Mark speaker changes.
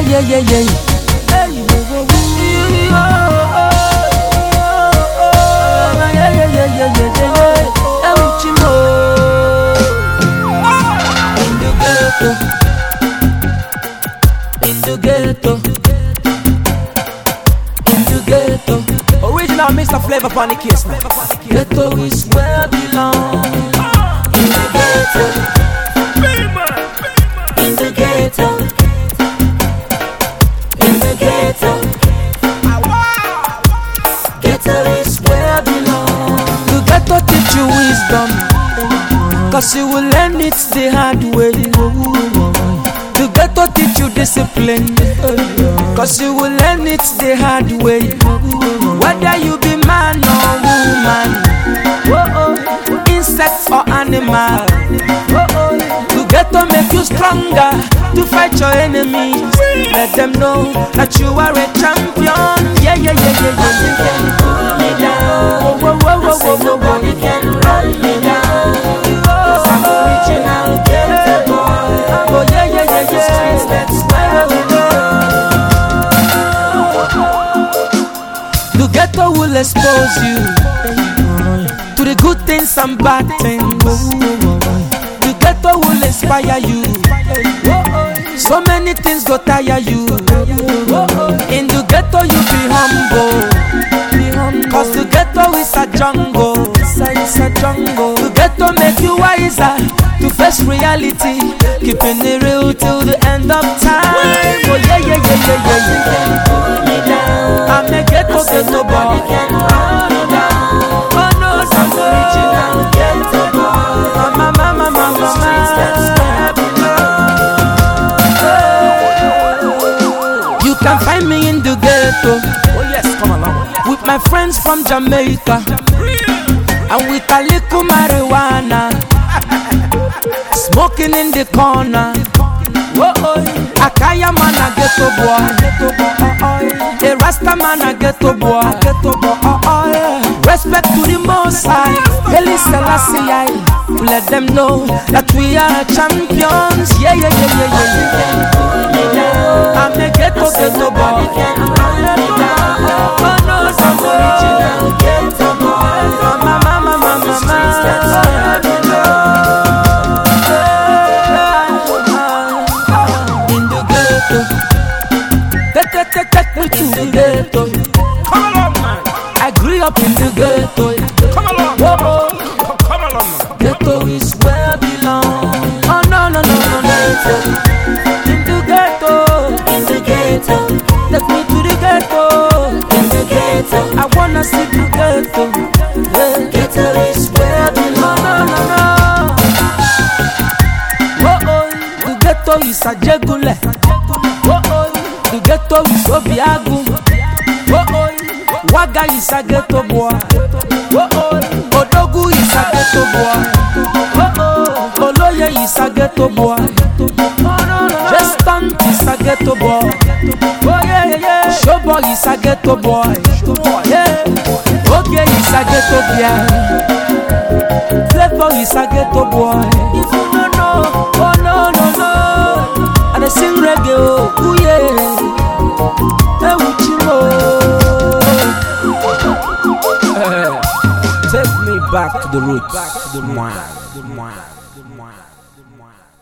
Speaker 1: Original Mr. Flavor upon the case now.
Speaker 2: Ghetto is where I belong. In the ghetto. In the ghetto. In the ghetto. Ghetto is where I belong.
Speaker 1: The ghetto teach you wisdom, cause you will learn it the hard way. The ghetto teach you discipline, cause you will learn it the hard way. Whether you be man or woman, insect or animal, the ghetto make you stronger to fight your enemies. Let them know that you are a champion. Yeah.
Speaker 2: Nothing can pull me down. I say nobody can run me down. Cause I'm original ghetto boy.
Speaker 1: Oh yeah.
Speaker 2: The streets, that's where we go.
Speaker 1: The ghetto will expose you to the good things and bad things. The ghetto will inspire you. So many things go tire you. In the ghetto you be humble, cause the ghetto is a jungle. It's a jungle. The ghetto make you wiser to face reality, keeping it real till the end of time. Oh yeah.
Speaker 2: Pull me down.
Speaker 1: I'm a ghetto
Speaker 2: Nobody
Speaker 1: boy.
Speaker 2: can run me down.
Speaker 1: Oh no,
Speaker 2: I'm original ghetto boy.
Speaker 1: Mama.
Speaker 2: The streets, that's where I belong.
Speaker 1: You can find me in the ghetto.
Speaker 3: Oh yes, come along.
Speaker 1: With my friends from Jamaica, and with a little marijuana, smoking in the corner. Akaya man a ghetto boy, a Rasta man a ghetto boy. Respect to the Most High, Haile Selassie. Let them know that we are champions. Yeah. I'm a ghetto boy. Oh no,
Speaker 2: I'm original ghetto boy.
Speaker 1: Mama.
Speaker 2: The streets, that's where I belong.
Speaker 1: In the ghetto, take me to the ghetto.
Speaker 3: Come along, man.
Speaker 1: I grew up in the ghetto.
Speaker 3: Come along. Come along, man.
Speaker 1: Ghetto is where I belong. Oh no. In the ghetto,
Speaker 2: In the ghetto.
Speaker 1: take me to the ghetto.
Speaker 2: In the ghetto.
Speaker 1: I wanna see the ghetto. Yeah.
Speaker 2: Ghetto is where I belong.
Speaker 1: No. The ghetto is a jegule. The ghetto is Obiagu. Waga is a ghetto boy. Odogu is a ghetto boy. Oloye is a ghetto boy. Restant is a ghetto boy. Showboy is a ghetto boy. Oge is a ghetto girl. Flavor is a ghetto boy. If you don't know, oh no. And I sing reggae, oh yeah. Hey,
Speaker 3: Take me back to the roots.